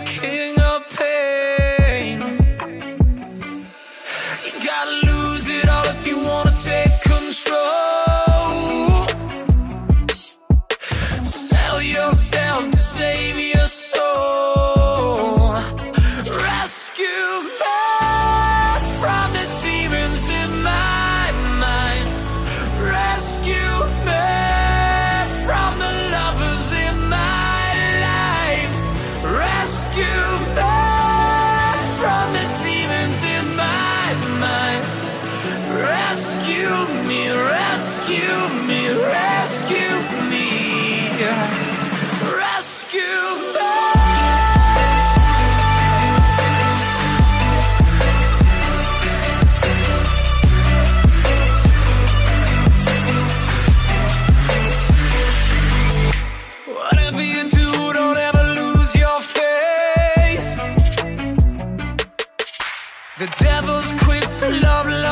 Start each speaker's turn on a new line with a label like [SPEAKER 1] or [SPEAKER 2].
[SPEAKER 1] king of pain. You gotta lose it all if you wanna take control. Sell yourself to save your soul. Rescue me from the demons in my mind. Rescue me from the lovers in my life. Rescue me from the demons in my mind. Rescue me, rescue me, rescue me. Rescue me. Whatever you do, don't ever lose your faith. The devil's quick to love